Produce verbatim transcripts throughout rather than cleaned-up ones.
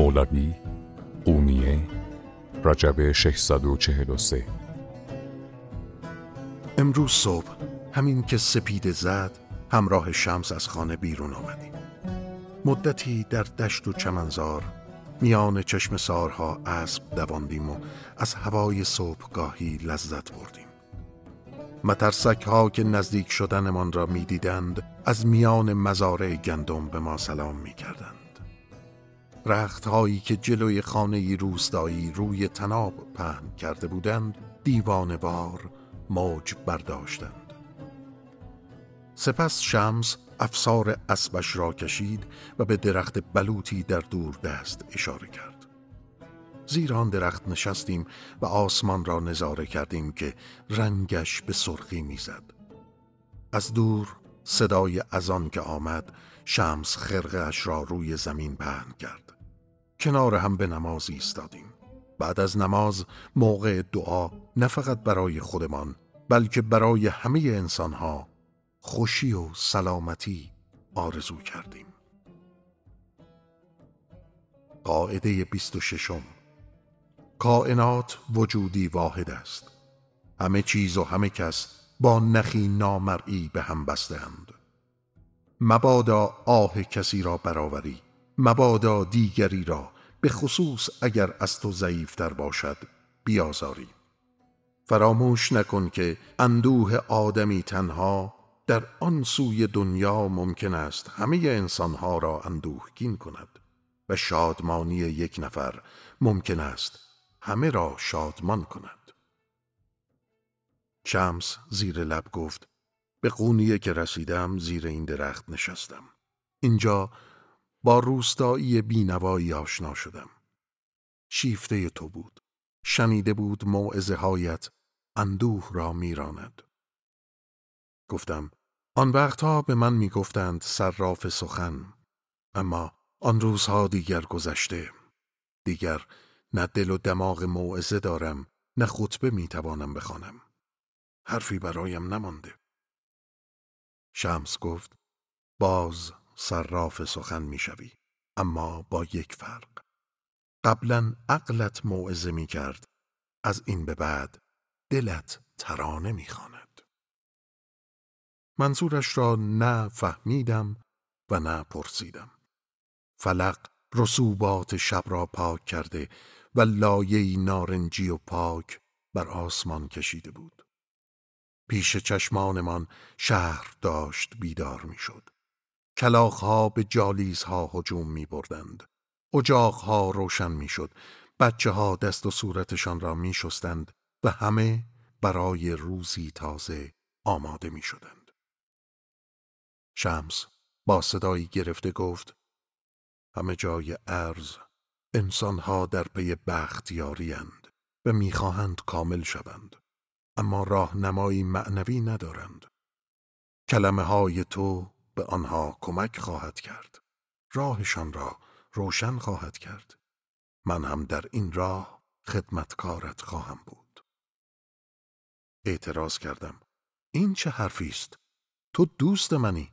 مولوی قونیه رجب ششصد و چهل و سه. امروز صبح همین که سپیده زد همراه شمس از خانه بیرون آمدیم. مدتی در دشت و چمنزار میان چشم سارها اسب دواندیم و از هوای صبحگاهی لذت بردیم. مترسک ها که نزدیک شدنمان را می دیدند از میان مزارع گندم به ما سلام می کردند. رخت هایی که جلوی خانه روستایی روی تناب پهن کرده بودند دیوانه‌وار موج برداشتند. سپس شمس افسار اسبش را کشید و به درخت بلوطی در دور دست اشاره کرد. زیر آن درخت نشستیم و آسمان را نظاره کردیم که رنگش به سرخی میزد. از دور صدای اذان که آمد شمس خرقه اش را روی زمین پهن کرد. کنار هم به نماز ایستادیم. بعد از نماز موقع دعا نه فقط برای خودمان بلکه برای همه انسانها خوشی و سلامتی آرزو کردیم. قاعده بیست و ششم. کائنات وجودی واحد است. همه چیز و همه کس با نخی نامرئی به هم بستند. مبادا آه کسی را برآوری، مبادا دیگری را به خصوص اگر از تو ضعیفتر باشد بیازاری. فراموش نکن که اندوه آدمی تنها در آن سوی دنیا ممکن است همه انسانها را اندوهگین کند و شادمانی یک نفر ممکن است همه را شادمان کند. شمس زیر لب گفت به قونیه که رسیدم زیر این درخت نشستم. اینجا با روستایی بینوایی آشنا شدم. شیفته تو بود. شنیده بود موعظه هایت اندوه را میراند. گفتم آن وقتها به من میگفتند صراف سخن، اما آن روزها دیگر گذشته. دیگر نه دل و دماغ موعظه دارم نه خطبه میتوانم بخوانم. حرفی برایم نمانده. شمس گفت باز صراف سخن میشوی، اما با یک فرق. قبلا عقلت موعظه میکرد، از این به بعد دلت ترانه میخواند. منظورش را نه فهمیدم و نه پرسیدم. فلق رسوبات شب را پاک کرده و لایه‌ای نارنجی و پاک بر آسمان کشیده بود. پیش چشمانمان شهر داشت بیدار میشد. کلاغ‌ها به جالیزها هجوم می بردند. اجاق‌ها روشن می شد. بچه ها دست و صورتشان را می شستند و همه برای روزی تازه آماده می شدند. شمس با صدایی گرفته گفت همه جای ارض انسانها در پی بختیاری اند و می خواهند کامل شوند، اما راهنمایی معنوی ندارند. کلمه های تو به آنها کمک خواهد کرد. راهشان را روشن خواهد کرد. من هم در این راه خدمتکارت خواهم بود. اعتراض کردم. این چه حرفی است؟ تو دوست منی.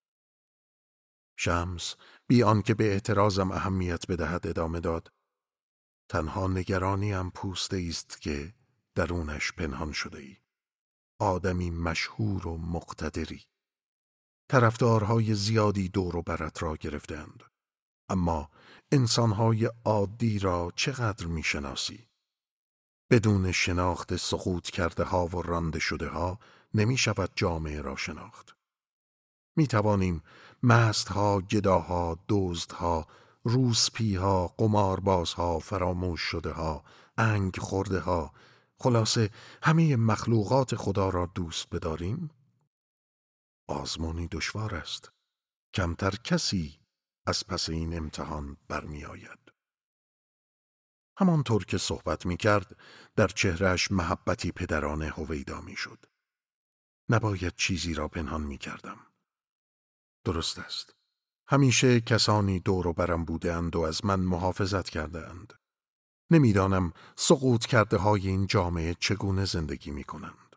شمس بی آنکه به اعتراضم اهمیت بدهد ادامه داد. تنها نگرانیم پوسته است که درونش پنهان شده ای. آدمی مشهور و مقتدری. طرفدارهای زیادی دور و برت را گرفتند، اما انسانهای عادی را چقدر میشناسی؟ بدون شناخت سقوط کرده ها و رانده شده ها نمی شود جامعه را شناخت. می توانیم مست ها، گداها، دزد ها، روسپی ها، قمارباز ها، فراموش شده ها، انگ خورده ها، خلاصه همه مخلوقات خدا را دوست بداریم؟ آزمونی دشوار است. کمتر کسی از پس این امتحان برمی آید. همانطور که صحبت می کرد در چهرهش محبتی پدرانه هویدا می شد. نباید چیزی را پنهان می کردم. درست است. همیشه کسانی دور و برم بودند و از من محافظت کرده اند. نمیدانم سقوط کرده های این جامعه چگونه زندگی می کنند.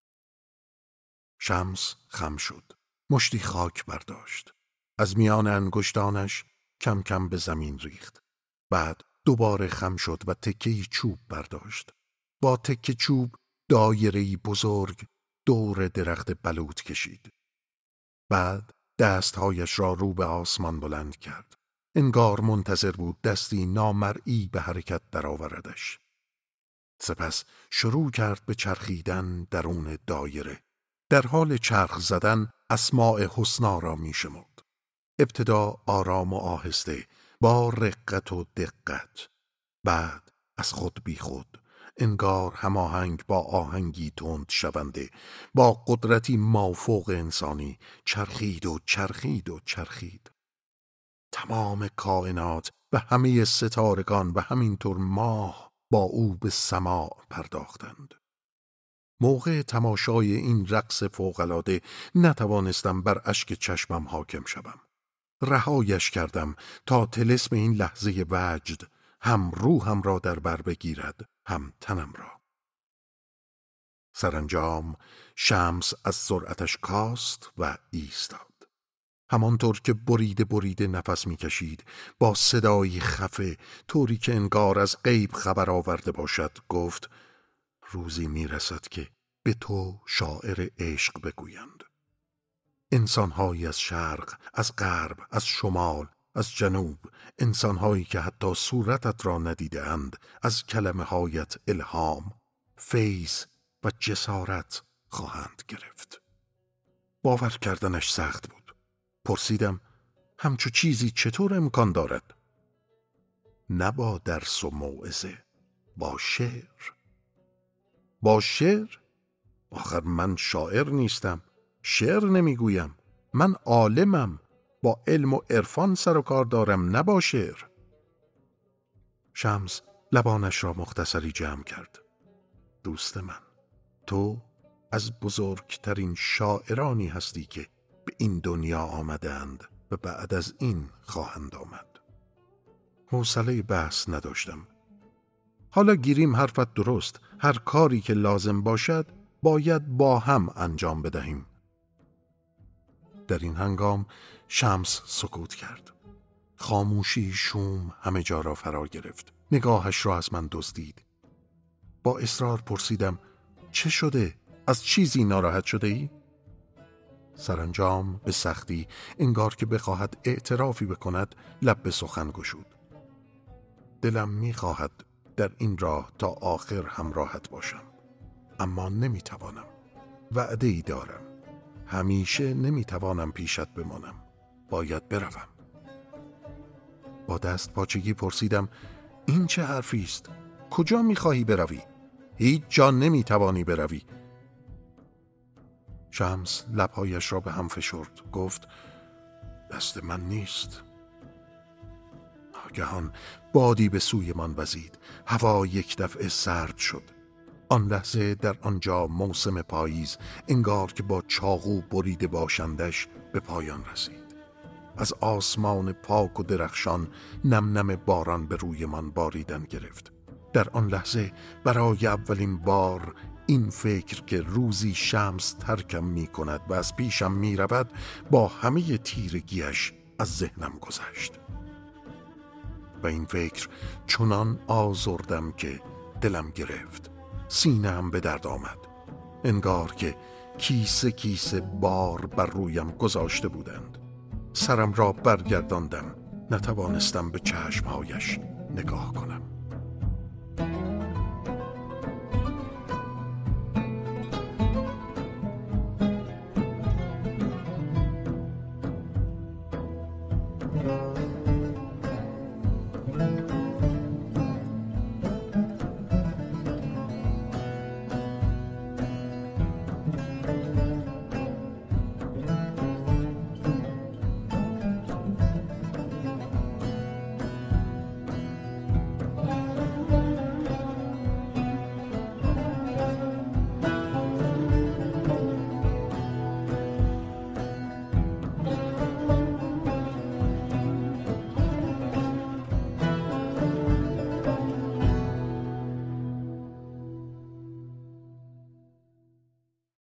شمس خم شد. مشتی خاک برداشت. از میان انگشتانش کم کم به زمین ریخت. بعد دوباره خم شد و تکه‌ای چوب برداشت. با تکه چوب دایره‌ای بزرگ دور درخت بلوط کشید. بعد دستهایش را رو به آسمان بلند کرد. انگار منتظر بود دستی نامرئی به حرکت درآوردش. سپس شروع کرد به چرخیدن درون دایره. در حال چرخ زدن اسماء حسنا را می شمرد. ابتدا آرام و آهسته با رقت و دقت، بعد از خود بی خود، انگار هماهنگ با آهنگی تند شونده، با قدرتی مافوق انسانی چرخید و چرخید و چرخید. تمام کائنات و همه ستارگان و همینطور ماه با او به سماع پرداختند. موقع تماشای این رقص فوق‌العاده نتوانستم بر اشک چشمم حاکم شوم. رهایش کردم تا طلسم این لحظه وجد هم روحم را در بر بگیرد، هم تنم را. سرانجام شمس از سرعتش کاست و ایستاد. همانطور که بریده بریده نفس می‌کشید، با صدایی خفه، طوری که انگار از غیب خبر آورده باشد، گفت: روزی میرسد که به تو شاعر عشق بگویند. انسانهایی از شرق، از غرب، از شمال، از جنوب، انسانهایی که حتی صورتت را ندیده اند، از کلمه هایت الهام، فیض و جسارت خواهند گرفت. باور کردنش سخت بود. پرسیدم: همچو چیزی چطور امکان دارد؟ نه با درس و موعظه، با شعر. با شعر؟ آخر من شاعر نیستم، شعر نمیگویم. من عالمم، با علم و عرفان سر و کار دارم، نه با شعر. شمس لبانش را مختصری جمع کرد. دوست من، تو از بزرگترین شاعرانی هستی که به این دنیا آمدند و بعد از این خواهند آمد. حوصله بحث نداشتم. حالا گیریم حرفت درست. هر کاری که لازم باشد باید با هم انجام بدهیم. در این هنگام شمس سکوت کرد. خاموشی شوم همه جا را فرا گرفت. نگاهش را از من دزدید. با اصرار پرسیدم: چه شده؟ از چیزی ناراحت شده ای؟ سرانجام به سختی، انگار که بخواهد اعترافی بکند، لب به سخن گشود. دلم میخواهد در این راه تا آخر همراهت باشم، اما نمیتوانم. وعده ای دارم. همیشه نمیتوانم پیشت بمانم. باید بروم. با دست پاچگی پرسیدم: این چه حرفی است؟ کجا میخواهی بروی؟ هیچ جا نمیتوانی بروی. شمس لبهایش را به هم فشرد. گفت: دست من نیست. ناگهان بادی به سوی من وزید. هوا یک دفعه سرد شد. آن لحظه در آنجا موسم پاییز انگار که با چاقو بریده باشندش به پایان رسید. از آسمان پاک و درخشان نم نم باران به روی من باریدن گرفت. در آن لحظه برای اولین بار این فکر که روزی شمس ترکم می کند و از پیشم می رود با همه تیرگیش از ذهنم گذشت. و این فکر چنان آزردم که دلم گرفت. سینه‌ام به درد آمد. انگار که کیسه کیسه بار بر رویم گذاشته بودند. سرم را برگرداندم. نتوانستم به چشمهایش نگاه کنم.